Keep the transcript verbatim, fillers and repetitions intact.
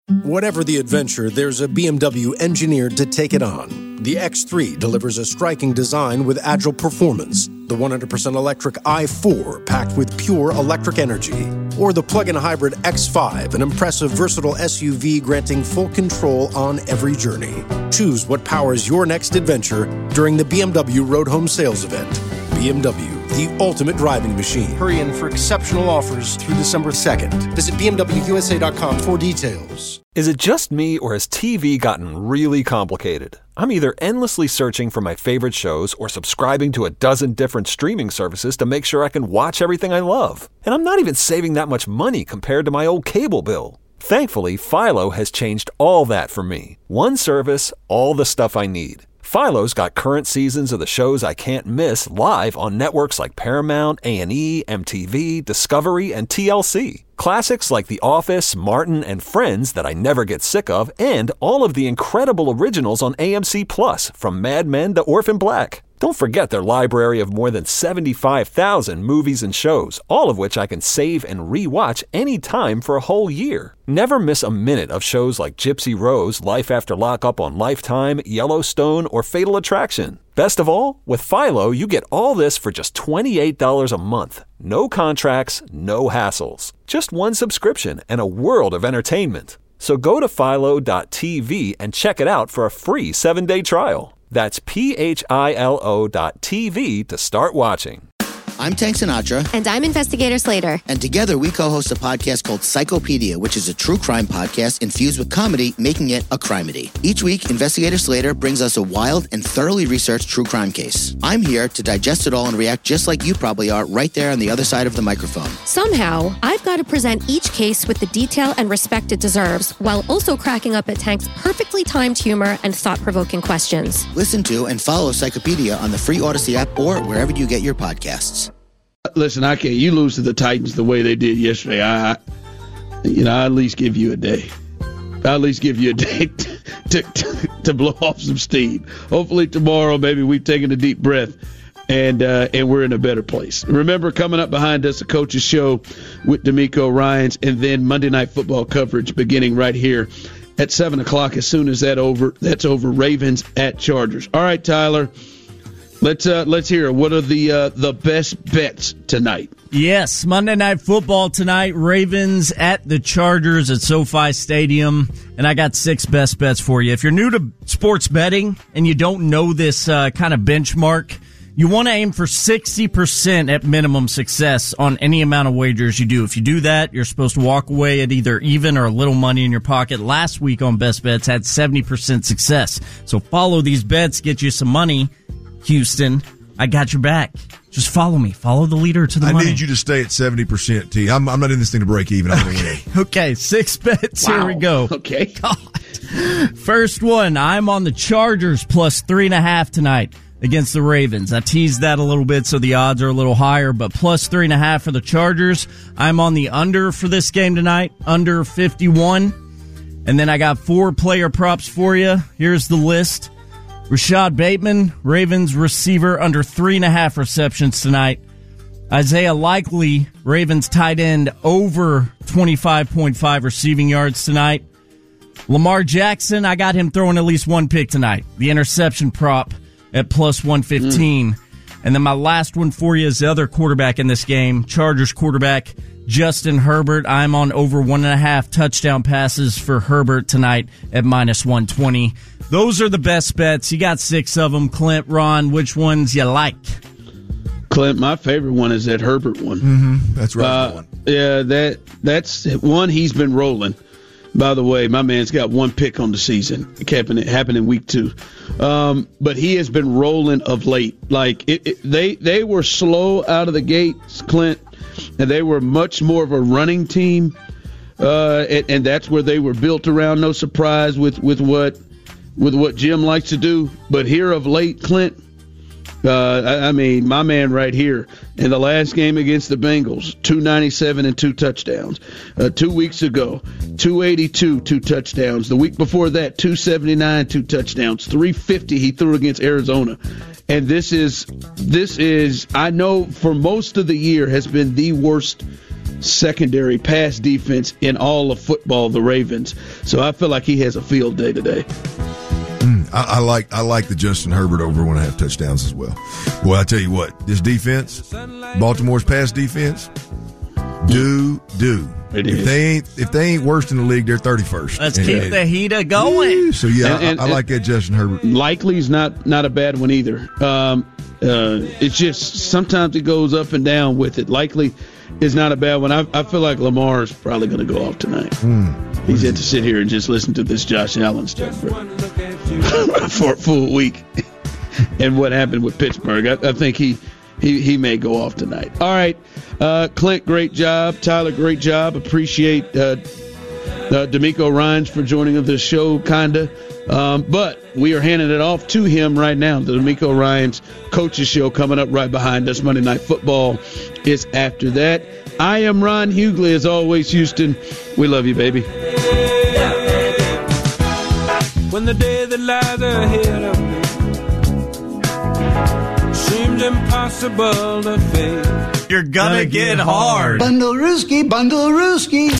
Whatever the adventure, there's a B M W engineered to take it on. The X three delivers a striking design with agile performance. The one hundred percent electric i four, packed with pure electric energy. Or the plug-in hybrid X five, an impressive, versatile S U V granting full control on every journey. Choose what powers your next adventure during the B M W Road Home Sales Event. B M W, the ultimate driving machine. Hurry in for exceptional offers through December second. Visit B M W U S A dot com for details. Is it just me, or has T V gotten really complicated? I'm either endlessly searching for my favorite shows or subscribing to a dozen different streaming services to make sure I can watch everything I love. And I'm not even saving that much money compared to my old cable bill. Thankfully, Philo has changed all that for me. One service, all the stuff I need. Philo's got current seasons of the shows I can't miss live on networks like Paramount, A and E, M T V, Discovery, and T L C. Classics like The Office, Martin, and Friends that I never get sick of, and all of the incredible originals on A M C Plus, from Mad Men to Orphan Black. Don't forget their library of more than seventy-five thousand movies and shows, all of which I can save and re-watch anytime for a whole year. Never miss a minute of shows like Gypsy Rose, Life After Lockup on Lifetime, Yellowstone, or Fatal Attraction. Best of all, with Philo, you get all this for just twenty-eight dollars a month. No contracts, no hassles. Just one subscription and a world of entertainment. So go to philo dot t v and check it out for a free seven-day trial. That's P H I L O dot T V to start watching. I'm Tank Sinatra. And I'm Investigator Slater. And together we co-host a podcast called Psychopedia, which is a true crime podcast infused with comedy, making it a crimedy. Each week, Investigator Slater brings us a wild and thoroughly researched true crime case. I'm here to digest it all and react just like you probably are right there on the other side of the microphone. Somehow, I've got to present each case with the detail and respect it deserves, while also cracking up at Tank's perfectly timed humor and thought-provoking questions. Listen to and follow Psychopedia on the free Odyssey app or wherever you get your podcasts. Listen, I can't. You lose to the Titans the way they did yesterday. I, you know, I at least give you a day. I at least give you a day to, to, to blow off some steam. Hopefully tomorrow, maybe we've taken a deep breath and uh, and we're in a better place. Remember, coming up behind us, the Coach's Show with D'Amico Ryans, and then Monday Night Football coverage beginning right here at seven o'clock. As soon as that over, that's over. Ravens at Chargers. All right, Tyler. Let's uh, let's hear it. What are the uh, the best bets tonight? Yes, Monday Night Football tonight. Ravens at the Chargers at SoFi Stadium, and I got six best bets for you. If you're new to sports betting and you don't know this uh, kind of benchmark, you want to aim for sixty percent at minimum success on any amount of wagers you do. If you do that, you're supposed to walk away at either even or a little money in your pocket. Last week on Best Bets had seventy percent success. So follow these bets, get you some money. Houston, I got your back. Just follow me. Follow the leader to the I money. need you to stay at seventy percent, T. I'm, I'm not in this thing to break even. I'm okay. okay, six bets. Wow. Here we go. Okay. God. First one, I'm on the Chargers plus three and a half tonight against the Ravens. I teased that a little bit, so the odds are a little higher, but plus three and a half for the Chargers. I'm on the under for this game tonight, under fifty-one. And then I got four player props for you. Here's the list. Rashad Bateman, Ravens receiver, under three and a half receptions tonight. Isaiah Likely, Ravens tight end, over twenty-five point five receiving yards tonight. Lamar Jackson, I got him throwing at least one pick tonight. The interception prop at plus one fifteen. Mm. And then my last one for you is the other quarterback in this game, Chargers quarterback Justin Herbert. I'm on over one and a half touchdown passes for Herbert tonight at minus one twenty. Those are the best bets. You got six of them. Clint, Ron, which ones you like? Clint, my favorite one is that Herbert one. Mm-hmm. That's right. Uh, one. Yeah, that that's one he's been rolling. By the way, my man's got one pick on the season. It happened, it happened in week two. Um, but he has been rolling of late. Like it, it, they they were slow out of the gates, Clint, and they were much more of a running team. Uh, and, and that's where they were built around. No surprise with, with what with what Jim likes to do. But here of late, Clint, uh, I, I mean, my man right here in the last game against the Bengals, two ninety-seven and two touchdowns. Uh, two weeks ago, two eighty-two, two touchdowns. The week before that, two seventy-nine, two touchdowns. three fifty he threw against Arizona. And this is, this is, I know for most of the year has been the worst secondary pass defense in all of football, the Ravens. So I feel like he has a field day today. Mm, I, I like I like the Justin Herbert over one and a half touchdowns as well. Boy, I tell you what, this defense, Baltimore's pass defense, do do. It if is. they ain't if they ain't worst in the league, they're thirty-first. Let's and, keep and, the heater going. So yeah, And- and- I, I like that Justin Herbert. Likely's not not a bad one either. Um, uh, it's just sometimes it goes up and down with it. Likely is not a bad one. I, I feel like Lamar is probably going to go off tonight. Mm. He's had to sit here and just listen to this Josh Allen stuff for, for a full week. And what happened with Pittsburgh, I, I think he, he he may go off tonight. All right, uh, Clint, great job. Tyler, great job. Appreciate uh, uh, D'Amico Ryans for joining us this show, kinda. Um, but we are handing it off to him right now. The D'Amico Ryans Coaches Show coming up right behind us. Monday Night Football is after that. I am Ron Hughley, as always, Houston. We love you, baby. When the day that lies ahead of me seems impossible to face, You're gonna get hard. Bundle Rooski, Bundle Rooski.